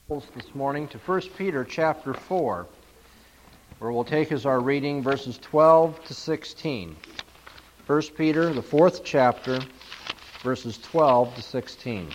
This morning to 1 Peter chapter 4, where we'll take as our reading verses 12 to 16. 1 Peter, the 4th chapter, verses 12 to 16.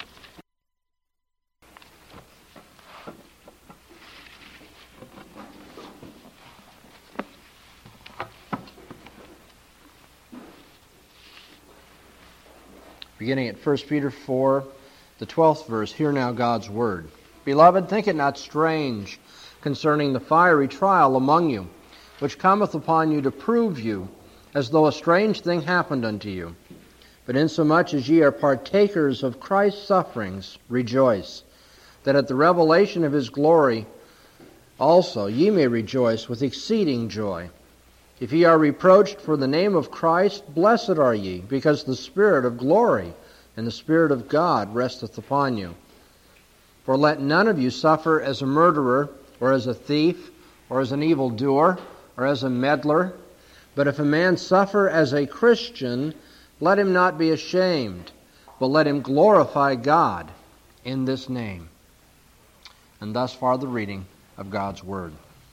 Beginning at 1 Peter 4, the 12th verse, hear now God's word. Beloved, think it not strange concerning the fiery trial among you, which cometh upon you to prove you, as though a strange thing happened unto you. But insomuch as ye are partakers of Christ's sufferings, rejoice, that at the revelation of his glory also ye may rejoice with exceeding joy. If ye are reproached for the name of Christ, blessed are ye, because the Spirit of glory and the Spirit of God resteth upon you. For let none of you suffer as a murderer, or as a thief, or as an evildoer, or as a meddler. But if a man suffer as a Christian, let him not be ashamed, but let him glorify God in this name. And thus far the reading of God's Word.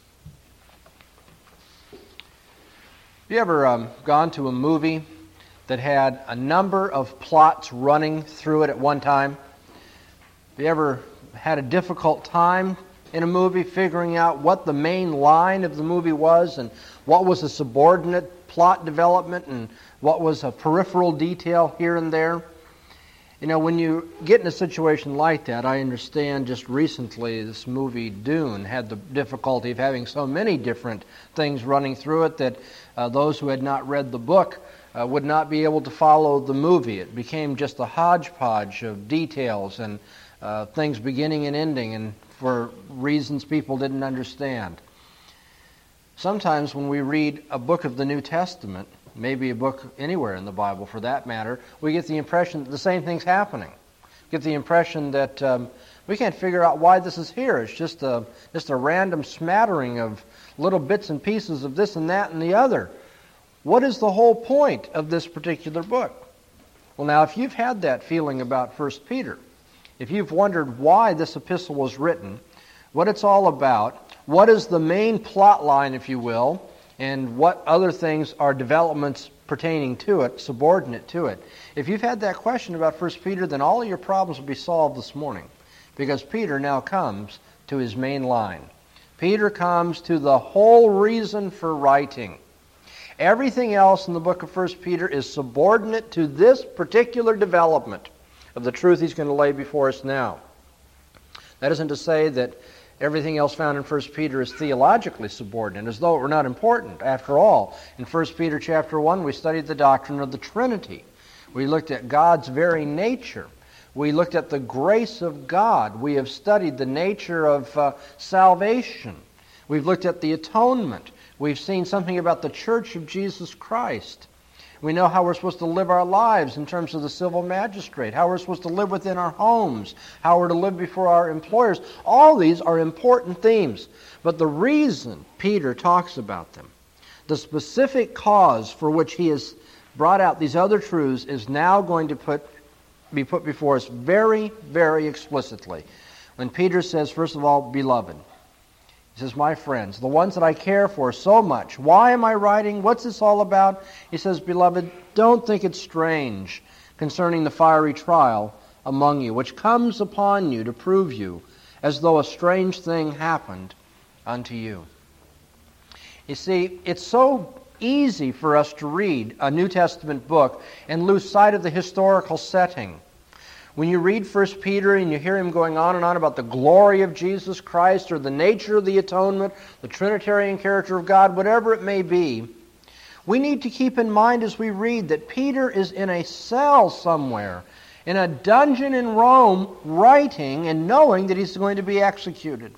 Have you ever gone to a movie that had a number of plots running through it at one time? Have you ever had a difficult time in a movie figuring out what the main line of the movie was and what was a subordinate plot development and what was a peripheral detail here and there? You know, when you get in a situation like that, I understand just recently this movie Dune had the difficulty of having so many different things running through it that those who had not read the book would not be able to follow the movie. It became just a hodgepodge of details and things beginning and ending, and for reasons people didn't understand. Sometimes when we read a book of the New Testament, maybe a book anywhere in the Bible for that matter, we get the impression that the same thing's happening. Get the impression that we can't figure out why this is here. It's just a random smattering of little bits and pieces of this and that and the other. What is the whole point of this particular book? Well, now, if you've had that feeling about 1 Peter, if you've wondered why this epistle was written, what it's all about, what is the main plot line, if you will, and what other things are developments pertaining to it, subordinate to it. If you've had that question about 1 Peter, then all of your problems will be solved this morning, because Peter now comes to his main line. Peter comes to the whole reason for writing. Everything else in the book of 1 Peter is subordinate to this particular development of the truth he's going to lay before us now. That isn't to say that everything else found in 1 Peter is theologically subordinate, as though it were not important. After all, in 1 Peter chapter 1, we studied the doctrine of the Trinity. We looked at God's very nature. We looked at the grace of God. We have studied the nature of salvation. We've looked at the atonement. We've seen something about the church of Jesus Christ. We know how we're supposed to live our lives in terms of the civil magistrate, how we're supposed to live within our homes, how we're to live before our employers. All these are important themes. But the reason Peter talks about them, the specific cause for which he has brought out these other truths, is now going to be put before us very, very explicitly. When Peter says, first of all, beloved, he says, my friends, the ones that I care for so much. Why am I writing? What's this all about? He says, beloved, don't think it strange concerning the fiery trial among you, which comes upon you to prove you, as though a strange thing happened unto you. You see, it's so easy for us to read a New Testament book and lose sight of the historical setting. When you read 1 Peter and you hear him going on and on about the glory of Jesus Christ or the nature of the atonement, the Trinitarian character of God, whatever it may be, we need to keep in mind as we read that Peter is in a cell somewhere, in a dungeon in Rome, writing and knowing that he's going to be executed.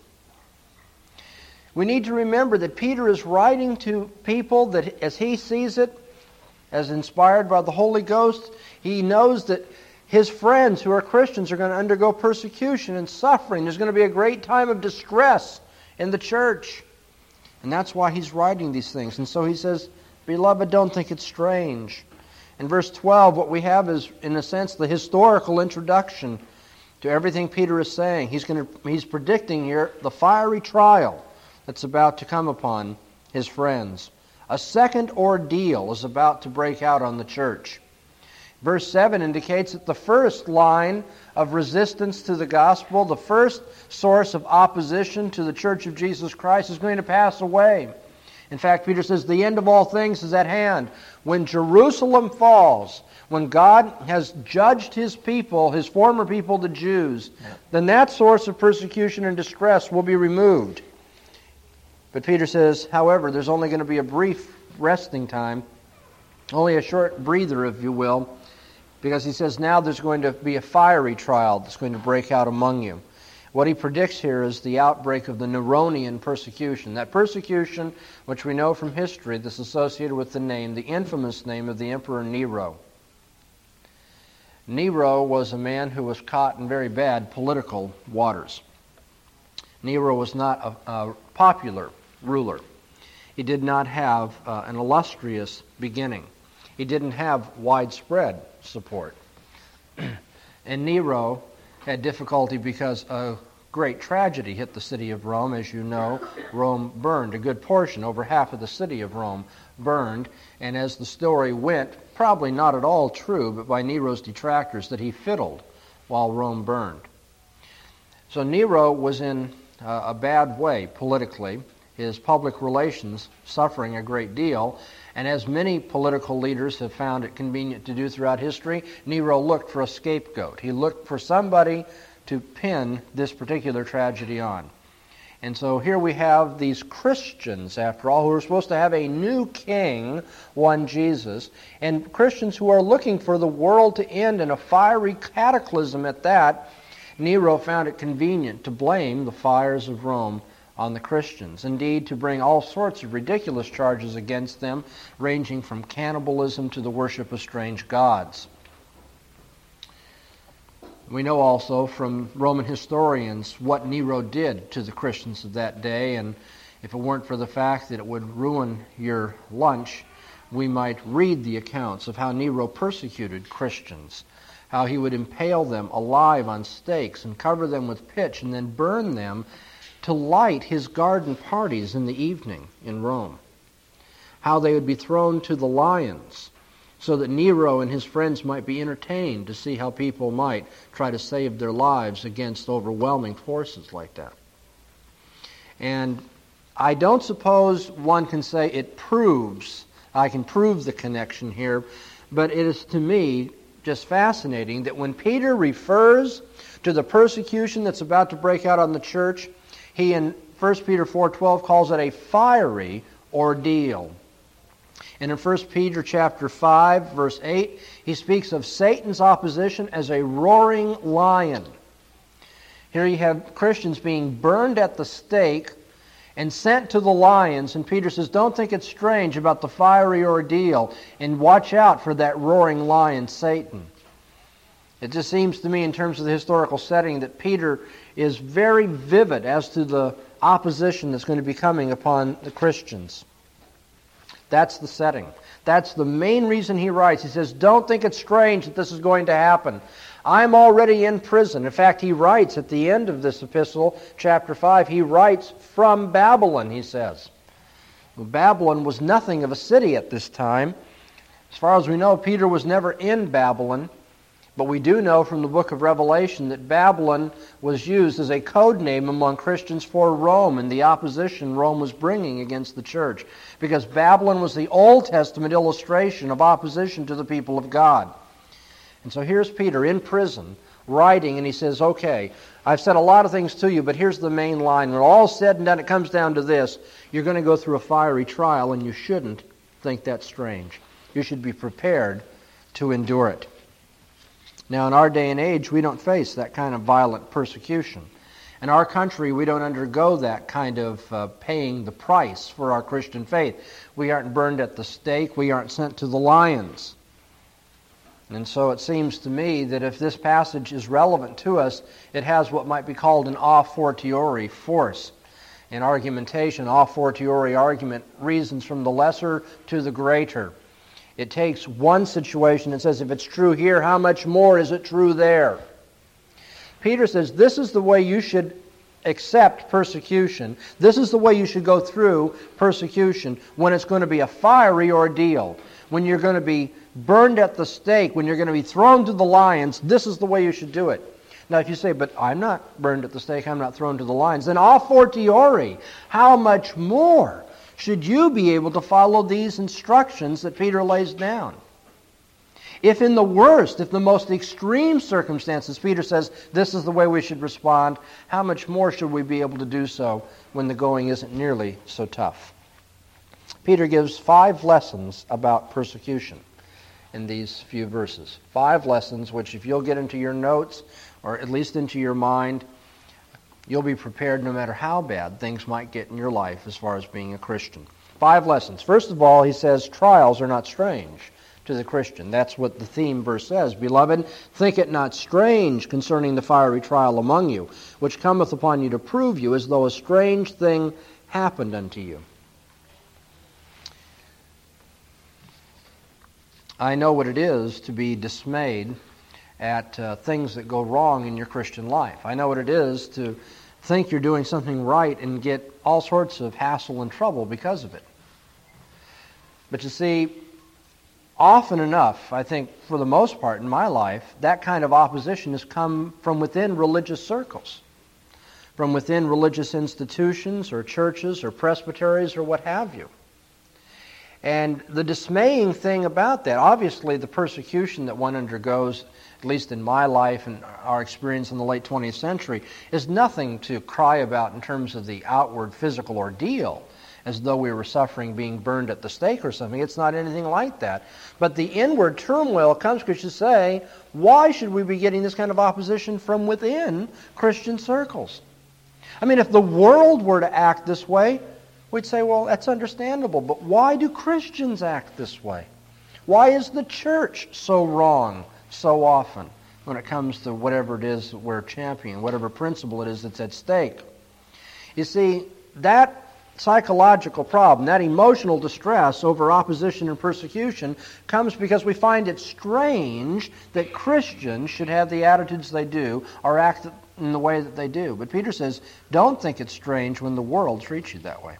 We need to remember that Peter is writing to people that, as he sees it, as inspired by the Holy Ghost, he knows that his friends who are Christians are going to undergo persecution and suffering. There's going to be a great time of distress in the church. And that's why he's writing these things. And so he says, beloved, don't think it's strange. In verse 12, what we have is, in a sense, the historical introduction to everything Peter is saying. He's predicting here the fiery trial that's about to come upon his friends. A second ordeal is about to break out on the church. Verse 7 indicates that the first line of resistance to the gospel, the first source of opposition to the church of Jesus Christ, is going to pass away. In fact, Peter says the end of all things is at hand. When Jerusalem falls, when God has judged his people, his former people, the Jews, then that source of persecution and distress will be removed. But Peter says, however, there's only going to be a brief resting time, only a short breather, if you will, because he says now there's going to be a fiery trial that's going to break out among you. What he predicts here is the outbreak of the Neronian persecution. That persecution, which we know from history, that's associated with the infamous name of the Emperor Nero. Nero was a man who was caught in very bad political waters. Nero was not a popular ruler. He did not have an illustrious beginning. He didn't have widespread support. And Nero had difficulty because a great tragedy hit the city of Rome. As you know, Rome burned. A good portion, over half of the city of Rome, burned. And as the story went, probably not at all true, but by Nero's detractors, that he fiddled while Rome burned. So Nero was in a bad way politically. His public relations suffering a great deal. And as many political leaders have found it convenient to do throughout history, Nero looked for a scapegoat. He looked for somebody to pin this particular tragedy on. And so here we have these Christians, after all, who are supposed to have a new king, one Jesus, and Christians who are looking for the world to end in a fiery cataclysm at that. Nero found it convenient to blame the fires of Rome on the Christians. Indeed, to bring all sorts of ridiculous charges against them, ranging from cannibalism to the worship of strange gods. We know also from Roman historians what Nero did to the Christians of that day, and if it weren't for the fact that it would ruin your lunch, we might read the accounts of how Nero persecuted Christians, how he would impale them alive on stakes and cover them with pitch and then burn them to light his garden parties in the evening in Rome. How they would be thrown to the lions so that Nero and his friends might be entertained to see how people might try to save their lives against overwhelming forces like that. And I don't suppose one can say I can prove the connection here, but it is to me just fascinating that when Peter refers to the persecution that's about to break out on the church, he in 1 Peter 4:12 calls it a fiery ordeal. And in 1 Peter chapter 5, verse 8, he speaks of Satan's opposition as a roaring lion. Here you have Christians being burned at the stake and sent to the lions, and Peter says, don't think it's strange about the fiery ordeal, and watch out for that roaring lion, Satan. It just seems to me, in terms of the historical setting, that Peter is very vivid as to the opposition that's going to be coming upon the Christians. That's the setting. That's the main reason he writes. He says, don't think it's strange that this is going to happen. I'm already in prison. In fact, he writes at the end of this epistle, chapter 5, he writes from Babylon, he says. Well, Babylon was nothing of a city at this time. As far as we know, Peter was never in Babylon. But we do know from the book of Revelation that Babylon was used as a code name among Christians for Rome and the opposition Rome was bringing against the church. Because Babylon was the Old Testament illustration of opposition to the people of God. And so here's Peter in prison writing, and he says, okay, I've said a lot of things to you, but here's the main line. When all said and done, it comes down to this. You're going to go through a fiery trial, and you shouldn't think that's strange. You should be prepared to endure it. Now, in our day and age, we don't face that kind of violent persecution. In our country, we don't undergo that kind of paying the price for our Christian faith. We aren't burned at the stake. We aren't sent to the lions. And so it seems to me that if this passage is relevant to us, it has what might be called an a fortiori force. In argumentation, a fortiori argument reasons from the lesser to the greater. It takes one situation and says, if it's true here, how much more is it true there? Peter says this is the way you should accept persecution. This is the way you should go through persecution when it's going to be a fiery ordeal, when you're going to be burned at the stake, when you're going to be thrown to the lions. This is the way you should do it. Now, if you say, but I'm not burned at the stake, I'm not thrown to the lions, then a fortiori, how much more should you be able to follow these instructions that Peter lays down? If in the worst, if the most extreme circumstances, Peter says this is the way we should respond, how much more should we be able to do so when the going isn't nearly so tough? Peter gives 5 lessons about persecution in these few verses. 5 lessons which, if you'll get into your notes, or at least into your mind, you'll be prepared no matter how bad things might get in your life as far as being a Christian. 5 lessons. First of all, he says trials are not strange to the Christian. That's what the theme verse says. Beloved, think it not strange concerning the fiery trial among you, which cometh upon you to prove you, as though a strange thing happened unto you. I know what it is to be dismayed at things that go wrong in your Christian life. I know what it is to think you're doing something right and get all sorts of hassle and trouble because of it. But you see, often enough, I think for the most part in my life, that kind of opposition has come from within religious circles, from within religious institutions or churches or presbyteries or what have you. And the dismaying thing about that, obviously the persecution that one undergoes, at least in my life and our experience in the late 20th century, is nothing to cry about in terms of the outward physical ordeal, as though we were suffering being burned at the stake or something. It's not anything like that. But the inward turmoil comes because you say, why should we be getting this kind of opposition from within Christian circles? I mean, if the world were to act this way, we'd say, well, that's understandable, but why do Christians act this way? Why is the church so wrong so often when it comes to whatever it is that we're championing, whatever principle it is that's at stake? You see, that psychological problem, that emotional distress over opposition and persecution comes because we find it strange that Christians should have the attitudes they do or act in the way that they do. But Peter says, don't think it's strange when the world treats you that way.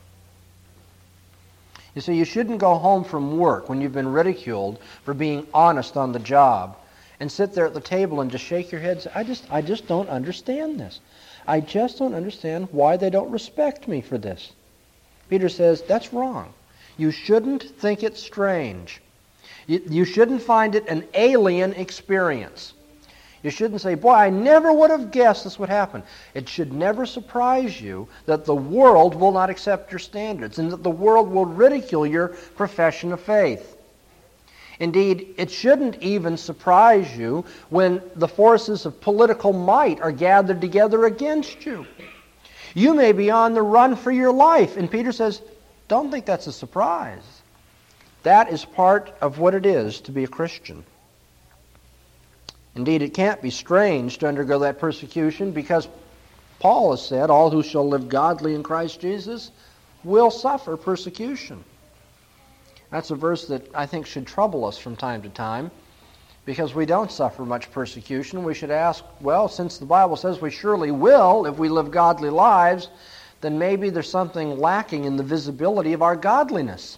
You see, you shouldn't go home from work when you've been ridiculed for being honest on the job and sit there at the table and just shake your head and say, I just don't understand this. I just don't understand why they don't respect me for this. Peter says, that's wrong. You shouldn't think it strange. You shouldn't find it an alien experience. You shouldn't say, boy, I never would have guessed this would happen. It should never surprise you that the world will not accept your standards and that the world will ridicule your profession of faith. Indeed, it shouldn't even surprise you when the forces of political might are gathered together against you. You may be on the run for your life, and Peter says, don't think that's a surprise. That is part of what it is to be a Christian. Indeed, it can't be strange to undergo that persecution because Paul has said, all who shall live godly in Christ Jesus will suffer persecution. That's a verse that I think should trouble us from time to time because we don't suffer much persecution. We should ask, well, since the Bible says we surely will if we live godly lives, then maybe there's something lacking in the visibility of our godliness.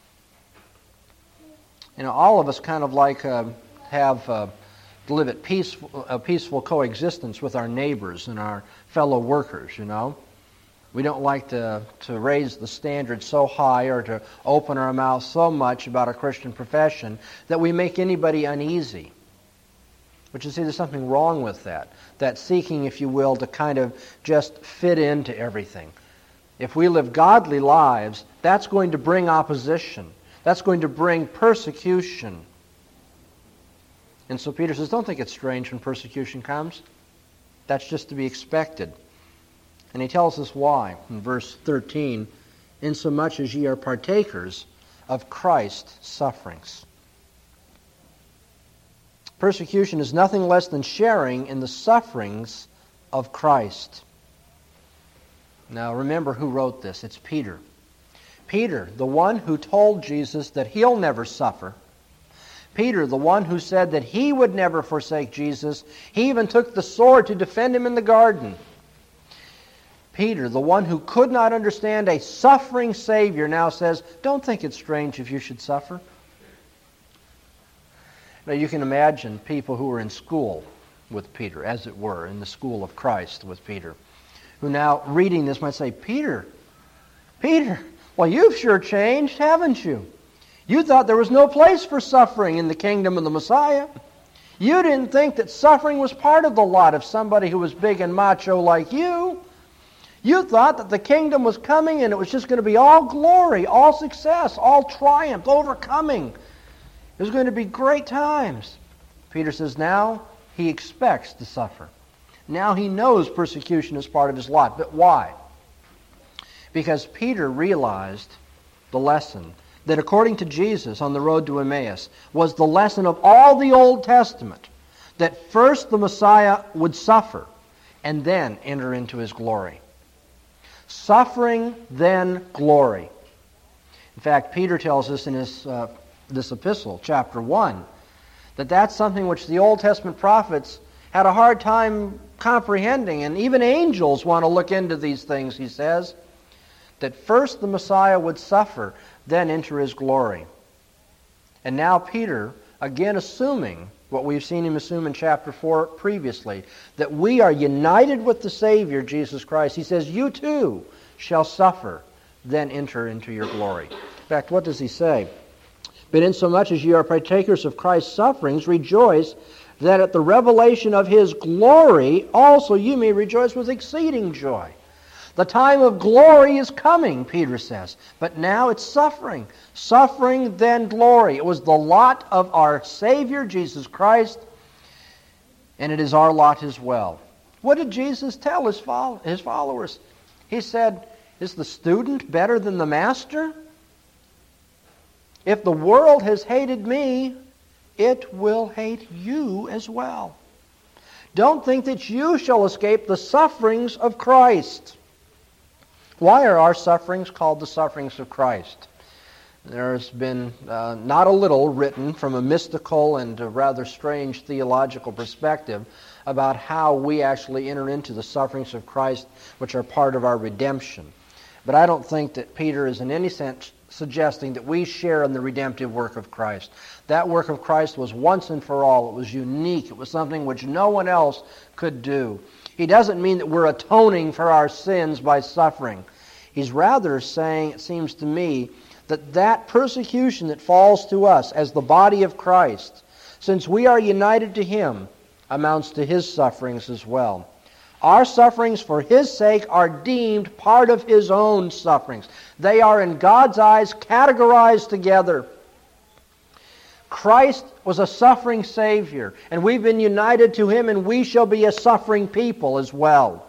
You know, all of us kind of like have live at a peaceful coexistence with our neighbors and our fellow workers, you know. We don't like to raise the standard so high or to open our mouth so much about our Christian profession that we make anybody uneasy. But you see, there's something wrong with that. That seeking, if you will, to kind of just fit into everything. If we live godly lives, that's going to bring opposition. That's going to bring persecution. And so Peter says, don't think it's strange when persecution comes. That's just to be expected. And he tells us why in verse 13, insomuch as ye are partakers of Christ's sufferings. Persecution is nothing less than sharing in the sufferings of Christ. Now remember who wrote this. It's Peter. Peter, the one who told Jesus that he'll never suffer. Peter, the one who said that he would never forsake Jesus, he even took the sword to defend him in the garden. Peter, the one who could not understand a suffering Savior, now says, don't think it's strange if you should suffer. Now you can imagine people who were in school with Peter, as it were, in the school of Christ with Peter, who now reading this might say, Peter, well, you've sure changed, haven't you? You thought there was no place for suffering in the kingdom of the Messiah. You didn't think that suffering was part of the lot of somebody who was big and macho like you. You thought that the kingdom was coming and it was just going to be all glory, all success, all triumph, overcoming. It was going to be great times. Peter says now he expects to suffer. Now he knows persecution is part of his lot. But why? Because Peter realized the lesson that according to Jesus on the road to Emmaus was the lesson of all the Old Testament, that first the Messiah would suffer and then enter into his glory. Suffering, then glory. In fact, Peter tells us in this epistle, chapter 1, that that's something which the Old Testament prophets had a hard time comprehending, and even angels want to look into these things, he says, that first the Messiah would suffer, then enter his glory. And now Peter, again assuming what we've seen him assume in chapter 4 previously, that we are united with the Savior, Jesus Christ. He says, you too shall suffer, then enter into your glory. In fact, what does he say? But insomuch as ye are partakers of Christ's sufferings, rejoice that at the revelation of his glory also you may rejoice with exceeding joy. The time of glory is coming, Peter says, but now it's suffering. Suffering, then glory. It was the lot of our Savior, Jesus Christ, and it is our lot as well. What did Jesus tell his followers? He said, is the student better than the master? If the world has hated me, it will hate you as well. Don't think that you shall escape the sufferings of Christ. Why are our sufferings called the sufferings of Christ? There's been not a little written from a mystical and a rather strange theological perspective about how we actually enter into the sufferings of Christ, which are part of our redemption. But I don't think that Peter is in any sense suggesting that we share in the redemptive work of Christ. That work of Christ was once and for all. It was unique. It was something which no one else could do. He doesn't mean that we're atoning for our sins by suffering. He's rather saying, it seems to me, that persecution that falls to us as the body of Christ, since we are united to him, amounts to his sufferings as well. Our sufferings for his sake are deemed part of his own sufferings. They are in God's eyes categorized together. Christ was a suffering Savior, and we've been united to him, and we shall be a suffering people as well.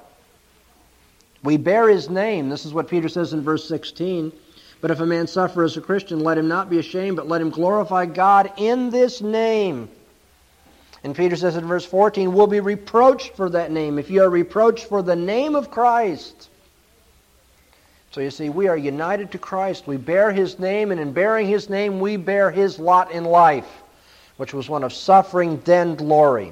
We bear his name. This is what Peter says in verse 16. But if a man suffer as a Christian, let him not be ashamed, but let him glorify God in this name. And Peter says in verse 14, we'll be reproached for that name, if you are reproached for the name of Christ. So you see, we are united to Christ. We bear his name, and in bearing his name, we bear his lot in life, which was one of suffering, then glory.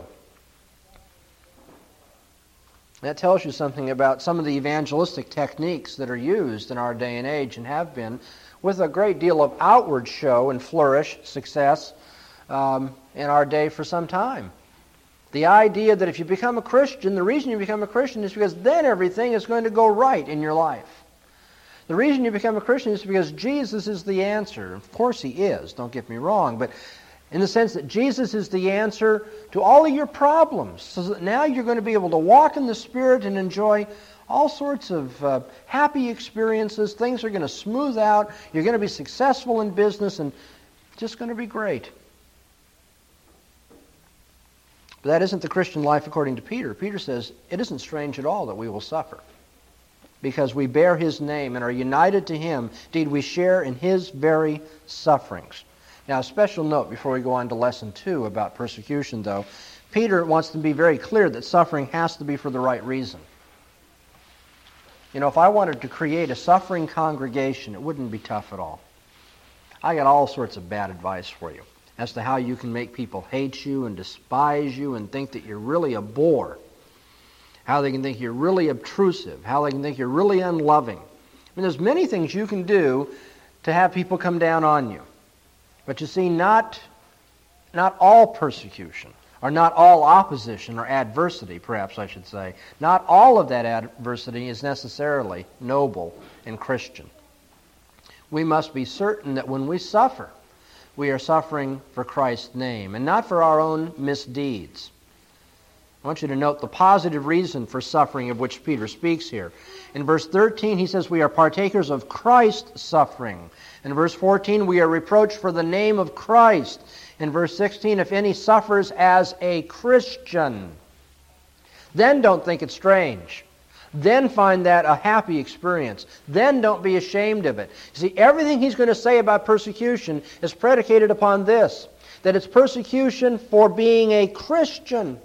That tells you something about some of the evangelistic techniques that are used in our day and age and have been, with a great deal of outward show and flourish, success, in our day for some time. The idea that if you become a Christian, the reason you become a Christian is because then everything is going to go right in your life. The reason you become a Christian is because Jesus is the answer. Of course he is, don't get me wrong, but in the sense that Jesus is the answer to all of your problems, so that now you're going to be able to walk in the Spirit and enjoy all sorts of happy experiences. Things are going to smooth out. You're going to be successful in business, and it's just going to be great. But that isn't the Christian life according to Peter. Peter says it isn't strange at all that we will suffer, because we bear his name and are united to him. Indeed, we share in his very sufferings. Now, a special note before we go on to lesson 2 about persecution, though. Peter wants to be very clear that suffering has to be for the right reason. You know, if I wanted to create a suffering congregation, it wouldn't be tough at all. I got all sorts of bad advice for you. as to how you can make people hate you and despise you and think that you're really a bore, how they can think you're really obtrusive, how they can think you're really unloving. I mean, there's many things you can do to have people come down on you. But you see, not all persecution, or not all opposition or adversity, perhaps I should say, not all of that adversity is necessarily noble and Christian. We must be certain that when we suffer, we are suffering for Christ's name and not for our own misdeeds. I want you to note the positive reason for suffering of which Peter speaks here. In verse 13, he says we are partakers of Christ's suffering. In verse 14, we are reproached for the name of Christ. In verse 16, if any suffers as a Christian, then don't think it's strange. Then find that a happy experience. Then don't be ashamed of it. You see, everything he's going to say about persecution is predicated upon this, that it's persecution for being a Christian.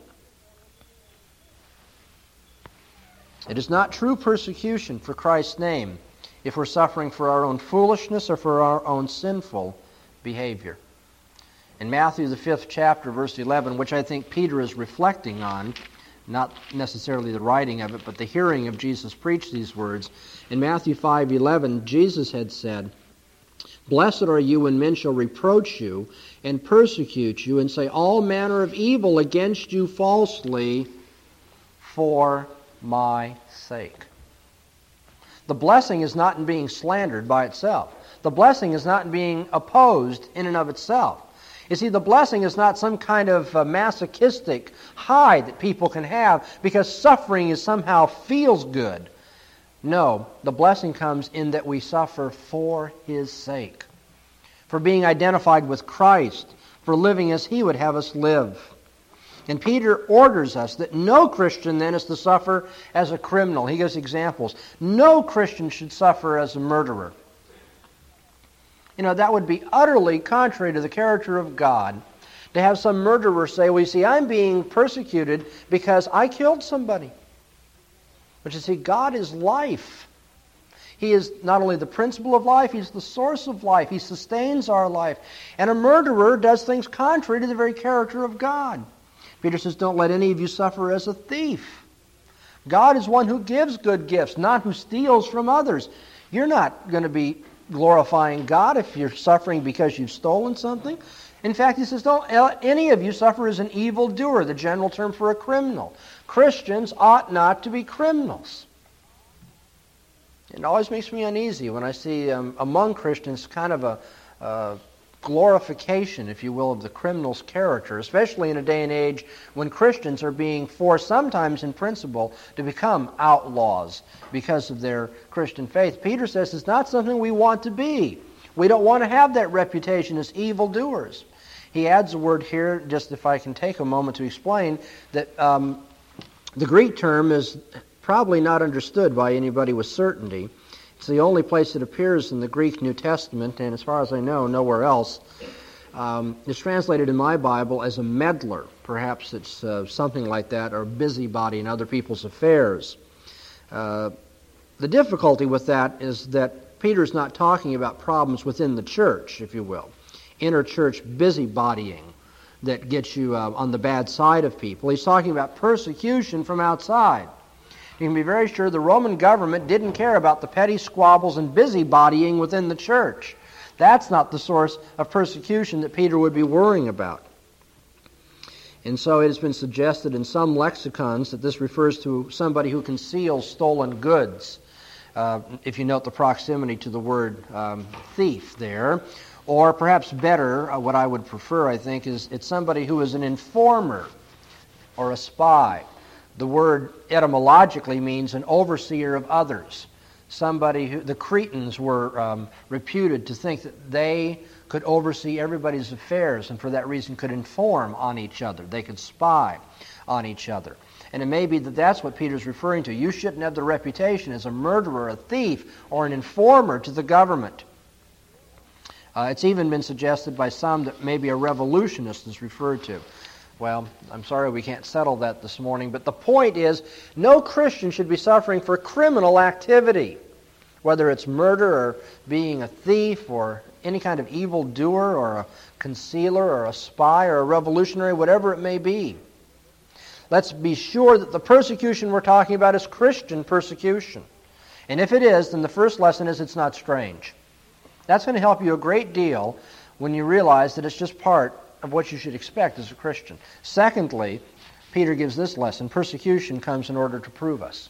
It is not true persecution for Christ's name if we're suffering for our own foolishness or for our own sinful behavior. In Matthew, the 5th chapter, verse 11, which I think Peter is reflecting on, not necessarily the writing of it, but the hearing of Jesus preach these words. In Matthew 5:11, Jesus had said, "Blessed are you when men shall reproach you and persecute you and say all manner of evil against you falsely for my sake." The blessing is not in being slandered by itself. The blessing is not in being opposed in and of itself. You see, the blessing is not some kind of masochistic high that people can have because suffering is somehow feels good. No, the blessing comes in that we suffer for His sake, for being identified with Christ, for living as He would have us live. And Peter orders us that no Christian then is to suffer as a criminal. He gives examples. No Christian should suffer as a murderer. You know, that would be utterly contrary to the character of God to have some murderer say, well, you see, I'm being persecuted because I killed somebody. But you see, God is life. He is not only the principle of life, He's the source of life. He sustains our life. And a murderer does things contrary to the very character of God. Peter says, don't let any of you suffer as a thief. God is one who gives good gifts, not who steals from others. You're not going to be glorifying God if you're suffering because you've stolen something. In fact, he says, don't let any of you suffer as an evildoer, the general term for a criminal. Christians ought not to be criminals. It always makes me uneasy when I see among Christians kind of a glorification, if you will, of the criminal's character, especially in a day and age when Christians are being forced, sometimes in principle, to become outlaws because of their Christian faith. Peter says it's not something we want to be. We don't want to have that reputation as evildoers. He adds a word here, just if I can take a moment to explain, that the Greek term is probably not understood by anybody with certainty. It's the only place it appears in the Greek New Testament, and as far as I know, nowhere else. It's translated in my Bible as a meddler. Perhaps it's something like that, or busybody in other people's affairs. The difficulty with that is that Peter's not talking about problems within the church, if you will. Inter-church busybodying that gets you on the bad side of people. He's talking about persecution from outside. You can be very sure the Roman government didn't care about the petty squabbles and busybodying within the church. That's not the source of persecution that Peter would be worrying about. And so it has been suggested in some lexicons that this refers to somebody who conceals stolen goods. If you note the proximity to the word thief there. Or perhaps better, what I would prefer, I think, is it's somebody who is an informer or a spy. The word etymologically means an overseer of others. Somebody who, the Cretans were reputed to think that they could oversee everybody's affairs and for that reason could inform on each other. They could spy on each other. And it may be that that's what Peter's referring to. You shouldn't have the reputation as a murderer, a thief, or an informer to the government. It's even been suggested by some that maybe a revolutionist is referred to. Well, I'm sorry we can't settle that this morning, but the point is, no Christian should be suffering for criminal activity, whether it's murder or being a thief or any kind of evil doer or a concealer or a spy or a revolutionary, whatever it may be. Let's be sure that the persecution we're talking about is Christian persecution. And if it is, then the first lesson is it's not strange. That's going to help you a great deal when you realize that it's just part of what you should expect as a Christian. Secondly, Peter gives this lesson: persecution comes in order to prove us.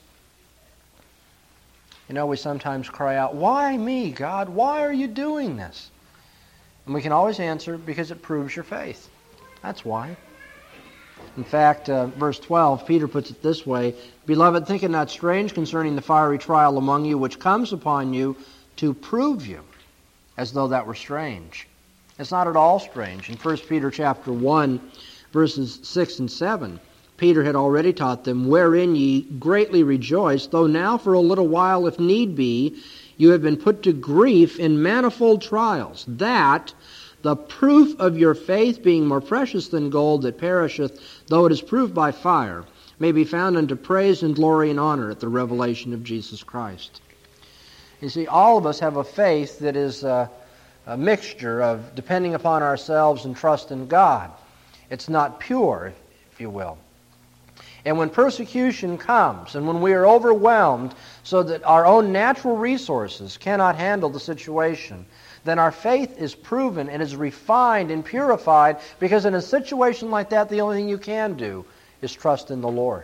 You know, we sometimes cry out, "Why me, God? Why are you doing this?" And we can always answer, because it proves your faith. That's why. In fact, verse 12, Peter puts it this way: "Beloved, think it not strange concerning the fiery trial among you, which comes upon you to prove you," as though that were strange. It's not at all strange. In 1 Peter chapter 1, verses 6 and 7, Peter had already taught them, "Wherein ye greatly rejoice, though now for a little while, if need be, you have been put to grief in manifold trials, that the proof of your faith, being more precious than gold that perisheth, though it is proved by fire, may be found unto praise and glory and honor at the revelation of Jesus Christ." You see, all of us have a faith that is a mixture of depending upon ourselves and trust in God. It's not pure, if you will. And when persecution comes, and when we are overwhelmed so that our own natural resources cannot handle the situation, then our faith is proven and is refined and purified, because in a situation like that, the only thing you can do is trust in the Lord.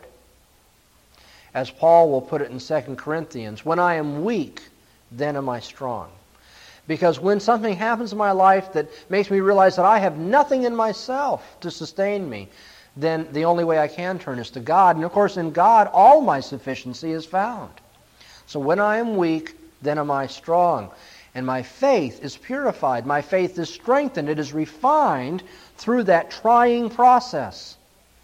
As Paul will put it in 2 Corinthians, "When I am weak, then am I strong." Because when something happens in my life that makes me realize that I have nothing in myself to sustain me, then the only way I can turn is to God. And of course, in God, all my sufficiency is found. So when I am weak, then am I strong. And my faith is purified. My faith is strengthened. It is refined through that trying process.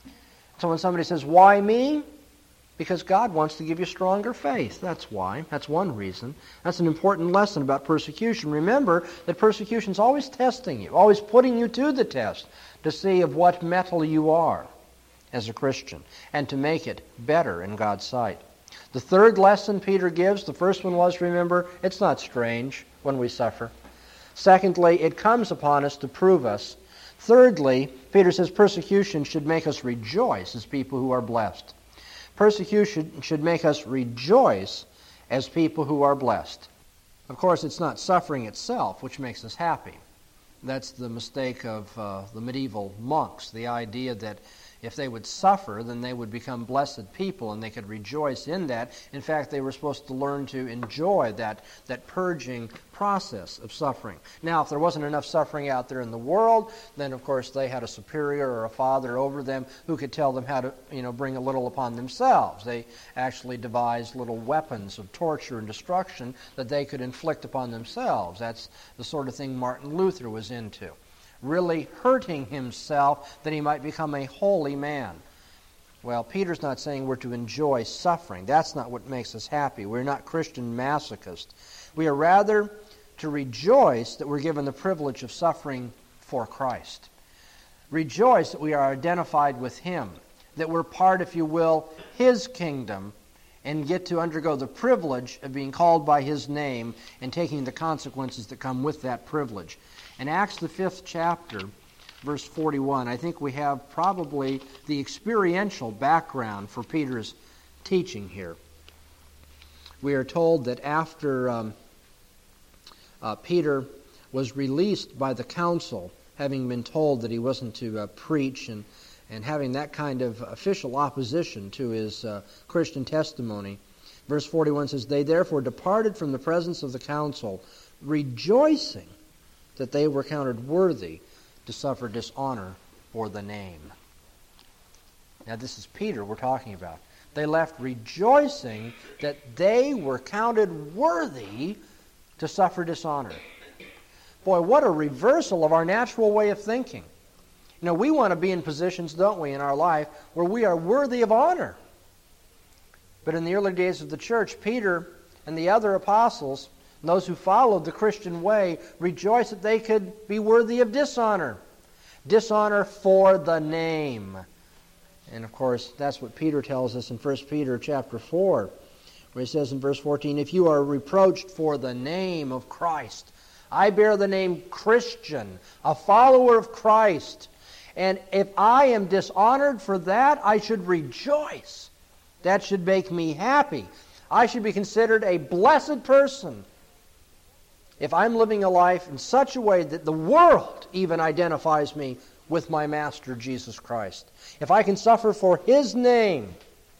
So when somebody says, "Why me?" Because God wants to give you stronger faith. That's why. That's one reason. That's an important lesson about persecution. Remember that persecution is always testing you, always putting you to the test to see of what mettle you are as a Christian and to make it better in God's sight. The third lesson Peter gives, the first one was, remember, it's not strange when we suffer. Secondly, it comes upon us to prove us. Thirdly, Peter says persecution should make us rejoice as people who are blessed. Persecution should make us rejoice as people who are blessed. Of course, it's not suffering itself which makes us happy. That's the mistake of the medieval monks, the idea that if they would suffer, then they would become blessed people and they could rejoice in that. In fact, they were supposed to learn to enjoy that purging process of suffering. Now, if there wasn't enough suffering out there in the world, then of course they had a superior or a father over them who could tell them how to, bring a little upon themselves. They actually devised little weapons of torture and destruction that they could inflict upon themselves. That's the sort of thing Martin Luther was into. Really hurting himself that he might become a holy man. Well, Peter's not saying we're to enjoy suffering. That's not what makes us happy. We're not Christian masochists. We are rather to rejoice that we're given the privilege of suffering for Christ. Rejoice that we are identified with Him, that we're part, if you will, His kingdom, and get to undergo the privilege of being called by His name and taking the consequences that come with that privilege. In Acts, the 5th chapter, verse 41, I think we have probably the experiential background for Peter's teaching here. We are told that after Peter was released by the council, having been told that he wasn't to preach and having that kind of official opposition to his Christian testimony, verse 41 says, "They therefore departed from the presence of the council, rejoicing that they were counted worthy to suffer dishonor for the name." Now this is Peter we're talking about. They left rejoicing that they were counted worthy to suffer dishonor. Boy, what a reversal of our natural way of thinking. We want to be in positions, don't we, in our life where we are worthy of honor. But in the early days of the church, Peter and the other apostles, those who followed the Christian way, rejoiced that they could be worthy of dishonor. Dishonor for the name. And of course, that's what Peter tells us in 1 Peter chapter 4, where he says in verse 14, "If you are reproached for the name of Christ, I bear the name Christian, a follower of Christ. And if I am dishonored for that, I should rejoice. That should make me happy. I should be considered a blessed person if I'm living a life in such a way that the world even identifies me with my Master Jesus Christ. If I can suffer for His name.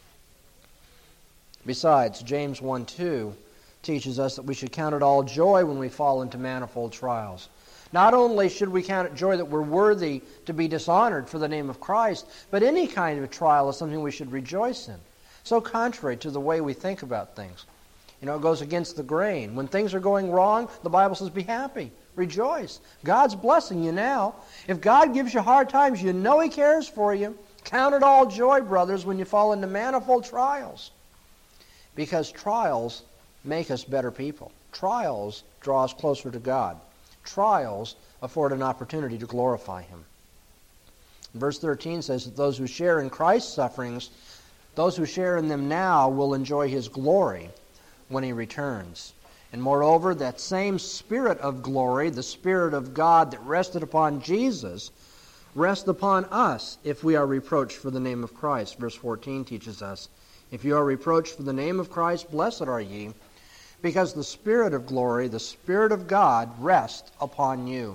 Besides, James 1:2 teaches us that we should count it all joy when we fall into manifold trials. Not only should we count it joy that we're worthy to be dishonored for the name of Christ, but any kind of trial is something we should rejoice in. So contrary to the way we think about things. You know, it goes against the grain. When things are going wrong, the Bible says, be happy, rejoice. God's blessing you now. If God gives you hard times, you know He cares for you. Count it all joy, brothers, when you fall into manifold trials. Because trials make us better people. Trials draw us closer to God. Trials afford an opportunity to glorify Him. Verse 13 says that those who share in Christ's sufferings, those who share in them now will enjoy His glory when He returns. And moreover, that same Spirit of glory, the Spirit of God that rested upon Jesus, rests upon us if we are reproached for the name of Christ. Verse 14 teaches us, if you are reproached for the name of Christ, blessed are ye, because the Spirit of glory, the Spirit of God, rests upon you.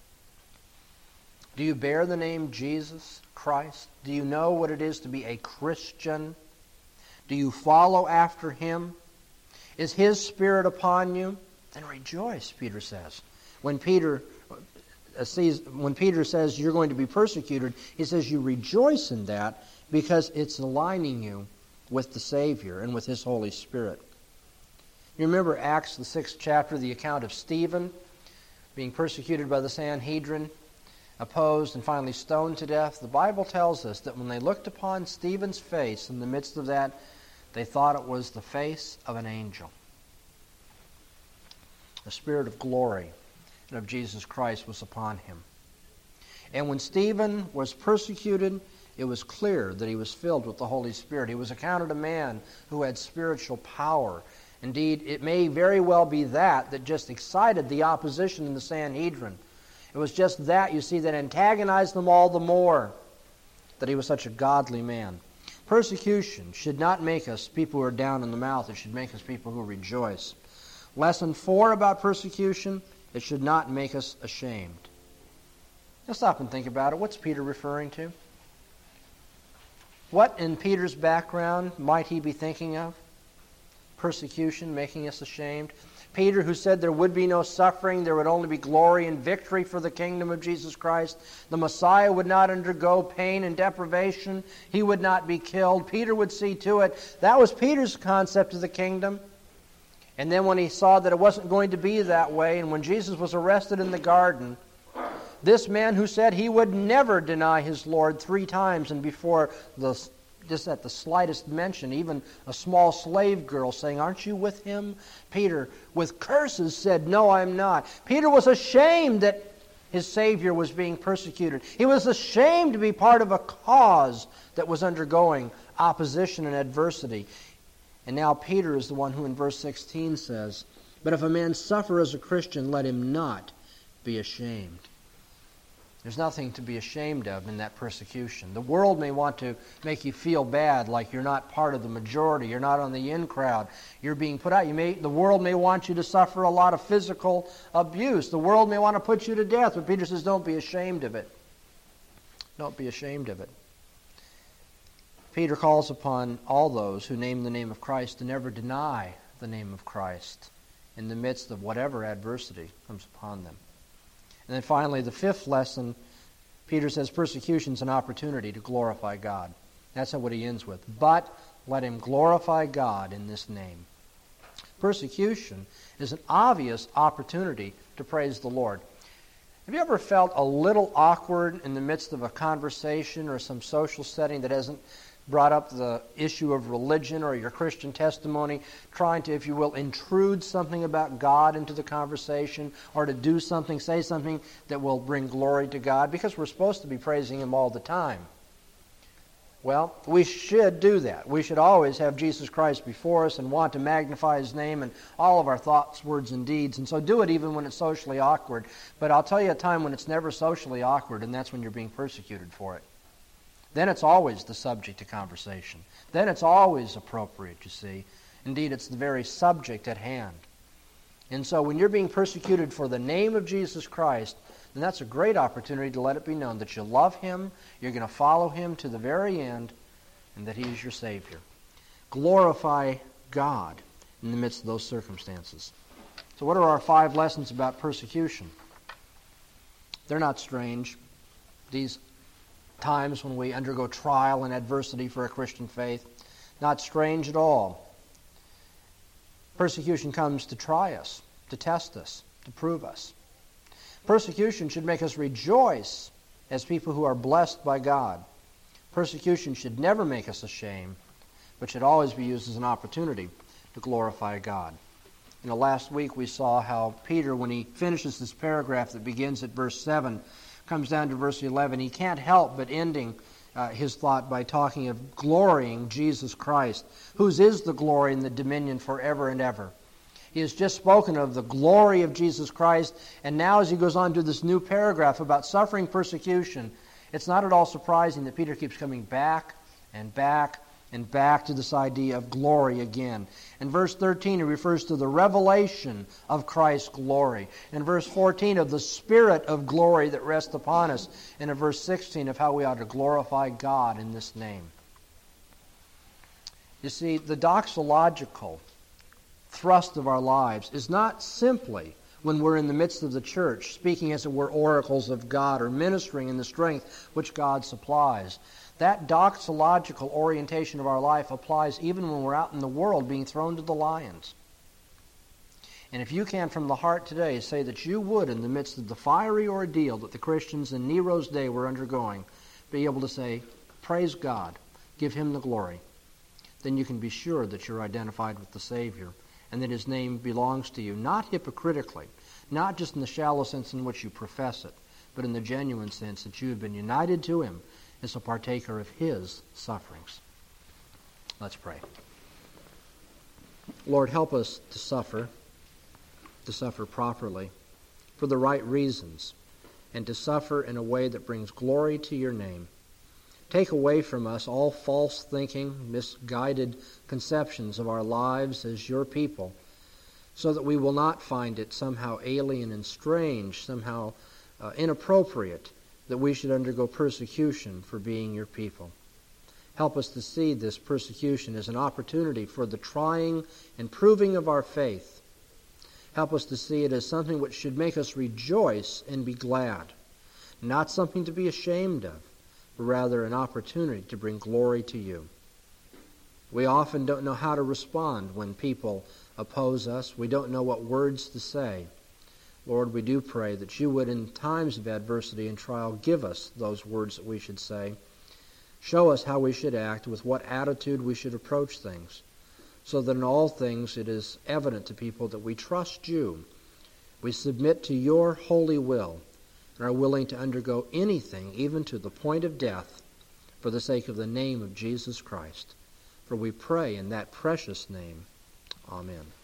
Do you bear the name Jesus Christ? Do you know what it is to be a Christian? Do you follow after Him? Is His Spirit upon you? Then rejoice, Peter says. When Peter says you're going to be persecuted, he says you rejoice in that because it's aligning you with the Savior and with His Holy Spirit. You remember Acts, the 6th chapter, the account of Stephen being persecuted by the Sanhedrin, opposed, and finally stoned to death. The Bible tells us that when they looked upon Stephen's face in the midst of that, they thought it was the face of an angel. The Spirit of glory and of Jesus Christ was upon him. And when Stephen was persecuted, it was clear that he was filled with the Holy Spirit. He was accounted a man who had spiritual power. Indeed, it may very well be that just excited the opposition in the Sanhedrin. It was just that, you see, that antagonized them all the more, that he was such a godly man. Persecution should not make us people who are down in the mouth. It should make us people who rejoice. Lesson 4 about persecution, it should not make us ashamed. Now stop and think about it. What's Peter referring to? What in Peter's background might he be thinking of? Persecution making us ashamed. Peter, who said there would be no suffering, there would only be glory and victory for the kingdom of Jesus Christ. The Messiah would not undergo pain and deprivation. He would not be killed. Peter would see to it. That was Peter's concept of the kingdom. And then when he saw that it wasn't going to be that way, and when Jesus was arrested in the garden, this man who said he would never deny his Lord 3 times, and before just at the slightest mention, even a small slave girl saying, "Aren't you with him?" Peter, with curses, said, "No, I'm not." Peter was ashamed that his Savior was being persecuted. He was ashamed to be part of a cause that was undergoing opposition and adversity. And now Peter is the one who in verse 16 says, "But if a man suffer as a Christian, let him not be ashamed." There's nothing to be ashamed of in that persecution. The world may want to make you feel bad, like you're not part of the majority, you're not on the in crowd, you're being put out. The world may want you to suffer a lot of physical abuse. The world may want to put you to death, but Peter says don't be ashamed of it. Don't be ashamed of it. Peter calls upon all those who name the name of Christ to never deny the name of Christ in the midst of whatever adversity comes upon them. And then finally, the 5th lesson, Peter says persecution is an opportunity to glorify God. That's what he ends with. But let him glorify God in this name. Persecution is an obvious opportunity to praise the Lord. Have you ever felt a little awkward in the midst of a conversation or some social setting that hasn't brought up the issue of religion or your Christian testimony, trying to, if you will, intrude something about God into the conversation, or to do something, say something that will bring glory to God, because we're supposed to be praising Him all the time. Well, we should do that. We should always have Jesus Christ before us and want to magnify His name in all of our thoughts, words, and deeds. And so do it even when it's socially awkward. But I'll tell you a time when it's never socially awkward, and that's when you're being persecuted for it. Then it's always the subject of conversation. Then it's always appropriate, you see. Indeed, it's the very subject at hand. And so when you're being persecuted for the name of Jesus Christ, then that's a great opportunity to let it be known that you love Him, you're going to follow Him to the very end, and that He is your Savior. Glorify God in the midst of those circumstances. So what are our 5 lessons about persecution? They're not strange. These times when we undergo trial and adversity for a Christian faith, not strange at all. Persecution comes to try us, to test us, to prove us. Persecution should make us rejoice as people who are blessed by God. Persecution should never make us ashamed, but should always be used as an opportunity to glorify God. Last week we saw how Peter, when he finishes this paragraph that begins at verse 7, comes down to verse 11. He can't help but ending his thought by talking of glorying Jesus Christ, whose is the glory and the dominion forever and ever. He has just spoken of the glory of Jesus Christ, and now as he goes on to this new paragraph about suffering persecution, it's not at all surprising that Peter keeps coming back and back and back to this idea of glory again. In verse 13, he refers to the revelation of Christ's glory. In verse 14, of the Spirit of glory that rests upon us. And in verse 16, of how we ought to glorify God in this name. You see, the doxological thrust of our lives is not simply when we're in the midst of the church, speaking as it were oracles of God or ministering in the strength which God supplies. That doxological orientation of our life applies even when we're out in the world being thrown to the lions. And if you can from the heart today say that you would, in the midst of the fiery ordeal that the Christians in Nero's day were undergoing, be able to say, praise God, give Him the glory, then you can be sure that you're identified with the Savior and that His name belongs to you, not hypocritically, not just in the shallow sense in which you profess it, but in the genuine sense that you have been united to Him as a partaker of His sufferings. Let's pray. Lord, help us to suffer properly, for the right reasons, and to suffer in a way that brings glory to Your name. Take away from us all false thinking, misguided conceptions of our lives as Your people, so that we will not find it somehow alien and strange, somehow inappropriate, that we should undergo persecution for being Your people. Help us to see this persecution as an opportunity for the trying and proving of our faith. Help us to see it as something which should make us rejoice and be glad, not something to be ashamed of, but rather an opportunity to bring glory to You. We often don't know how to respond when people oppose us. We don't know what words to say. Lord, we do pray that You would, in times of adversity and trial, give us those words that we should say. Show us how we should act, with what attitude we should approach things, so that in all things it is evident to people that we trust You, we submit to Your holy will, and are willing to undergo anything, even to the point of death, for the sake of the name of Jesus Christ. For we pray in that precious name. Amen.